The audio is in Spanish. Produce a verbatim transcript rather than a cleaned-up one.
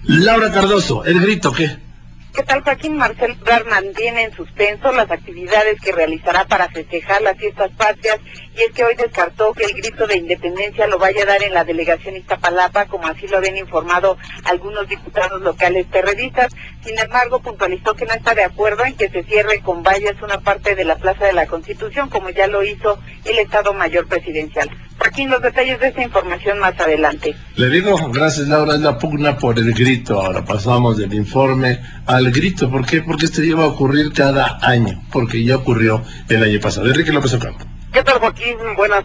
Laura Cardoso, ¿el grito qué? ¿Qué tal, Joaquín? Marcelo Ebrard mantiene en suspenso las actividades que realizará para festejar las fiestas patrias, y es que hoy descartó que el grito de independencia lo vaya a dar en la delegación Iztapalapa, como así lo habían informado algunos diputados locales perredistas. Sin embargo, puntualizó que no está de acuerdo en que se cierre con vallas una parte de la Plaza de la Constitución, como ya lo hizo el Estado Mayor Presidencial. Joaquín, los detalles de esta información más adelante. Le digo, gracias Laura, es la pugna por el grito. Ahora pasamos del informe al grito. ¿Por qué? Porque esto iba a ocurrir cada año, porque ya ocurrió el año pasado. Enrique López Ocampo. ¿Qué tal, Joaquín? Buenas